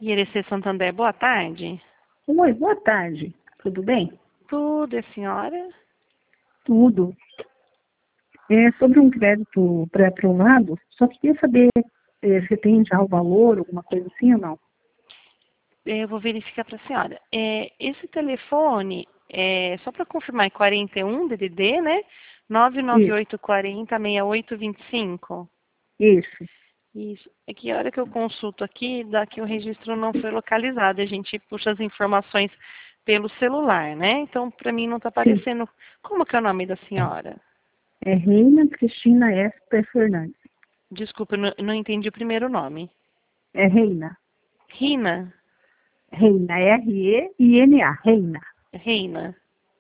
IRC Santander, boa tarde. Oi, boa tarde. Tudo bem? Tudo, e a senhora? Tudo. É sobre um crédito pré-aprovado, só queria saber se tem já o valor, alguma coisa assim ou não. Eu vou verificar para a senhora. Esse telefone, só para confirmar, é 41 DDD, né? 99840-6825. Isso. Isso. É que a hora que eu consulto aqui, dá que o registro não foi localizado. A gente puxa as informações pelo celular, né? Então, para mim não está Sim. aparecendo. Como que é o nome da senhora? É Reina Cristina Esper Fernandes. Desculpa, eu não entendi o primeiro nome. É Reina. Rina? Reina, R-E-I-N-A. Reina. Reina.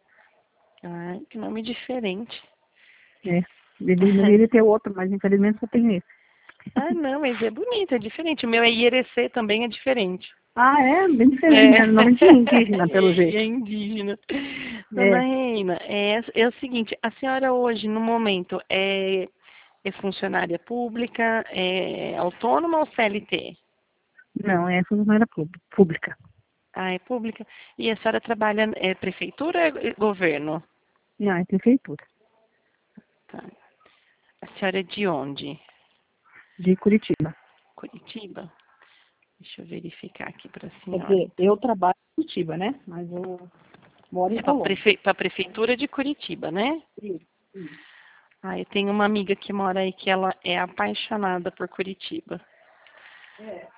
Ah, que nome diferente. É. Deveria ter outro, mas infelizmente só tem esse. Ah, não, mas é bonito, é diferente. O meu é IRC, também é diferente. Ah, é? Bem diferente, É, né? Nome de indígena, pelo é jeito. indígena. Dona É. Reina, é o seguinte, a senhora hoje, no momento, é funcionária pública, é autônoma ou CLT? Não, essa não era pública. Ah, é pública. E a senhora trabalha, prefeitura ou é governo? Não, é prefeitura. Tá. A senhora é de onde? De Curitiba. Curitiba? Deixa eu verificar aqui para a Quer senhora. dizer, eu trabalho em Curitiba, né? Mas eu moro em É para Colômbia. a prefeitura de Curitiba, né? Isso, isso. Ah, eu tenho uma amiga que mora aí que ela é apaixonada por Curitiba. É.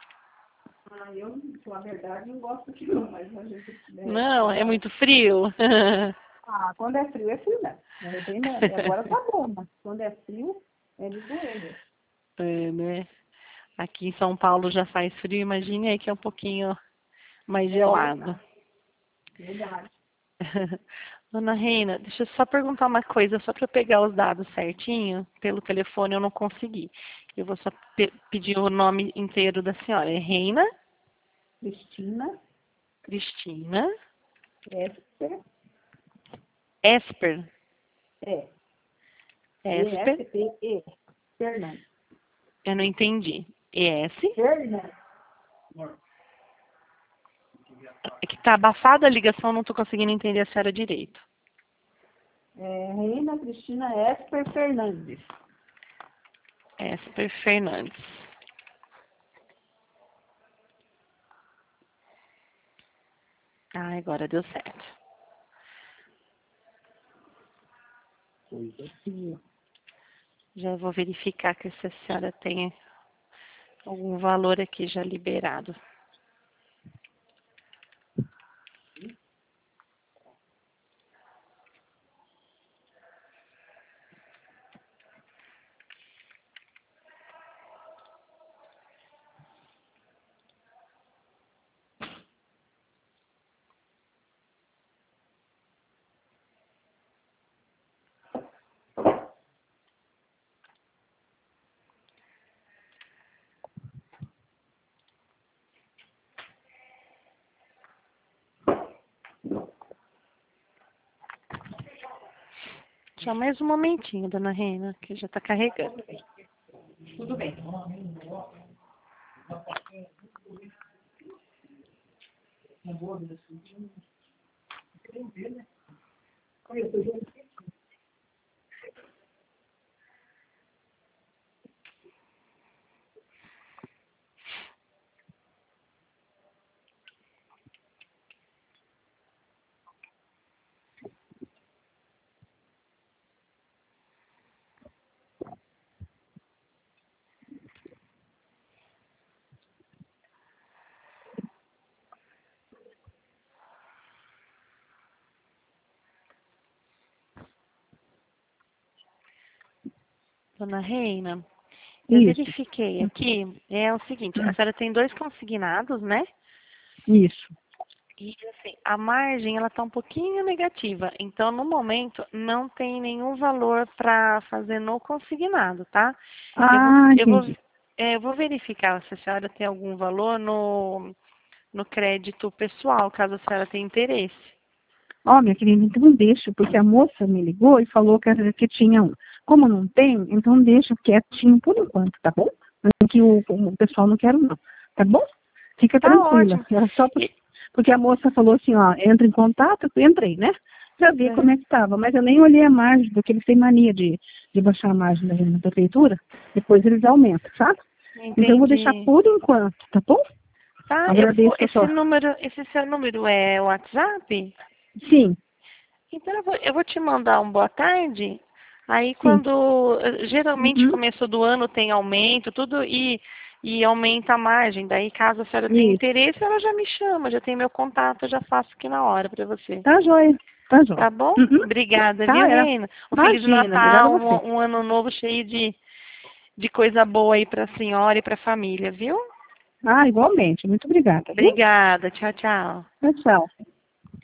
Ah, eu, na verdade, não gosto aqui não, mas a gente... Não, é muito frio. Ah, quando é frio, né? É bem, né? Agora tá bom, mas quando é frio, é de doer, né? É, né? Aqui em São Paulo já faz frio, imagine aí que é um pouquinho mais É gelado. verdade. Dona Reina, deixa eu só perguntar uma coisa, só para eu pegar os dados certinho. Pelo telefone eu não consegui. Eu vou só pedir o nome inteiro da senhora. É Reina Cristina Cristina Esper, Esper. é, Esper. E-S-P-E, Fernandes. Eu não entendi. ES. Fernandes. É que tá abafada a ligação, não tô conseguindo entender a senhora direito. É, Reina Cristina Esper Fernandes. Esper Fernandes. Ah, agora deu certo. Coisa assim. Já vou verificar que se a senhora tem algum valor aqui já liberado. Só mais um momentinho, dona Reina, que já está carregando. Tudo bem. Dona Reina, eu Isso, verifiquei aqui, é o seguinte, a senhora tem 2 consignados, né? isso. E assim, a margem ela está um pouquinho negativa, então no momento não tem nenhum valor para fazer no consignado, tá? Eu vou, Ah, eu vou, entendi. eu vou verificar se a senhora tem algum valor no crédito pessoal, caso a senhora tenha interesse. Ó, minha querida, então deixa, porque a moça me ligou e falou que tinha um. Como não tem, então deixa quietinho por enquanto, tá bom? Que o pessoal não quer não, tá bom? Fica Tá tranquila. ótimo. Era só E- porque a moça falou assim, ó, entra em contato, eu entrei, né? Pra ver como é que estava. Mas eu nem olhei a margem, porque eles têm mania de baixar a margem da prefeitura. Depois eles aumentam, sabe? Então eu vou deixar Entendi. por enquanto, tá bom? Tá, Agradeço a sua. esse seu número é o WhatsApp? Sim, Então eu vou te mandar um boa tarde. Aí sim. quando geralmente Uhum. começo do ano tem aumento, tudo e aumenta a margem. Daí caso a senhora tenha Isso. interesse, ela já me chama, já tem meu contato, eu já faço aqui na hora para você. Tá joia. Tá joia. Tá bom? Uhum. Obrigada, Tá, viu, era. Reina? Um Feliz Imagina, obrigada Natal, a você. um ano novo cheio de coisa boa aí para a senhora e para a família, viu? Ah, igualmente. Muito obrigada, viu? Obrigada, tchau, tchau. Tchau, tchau.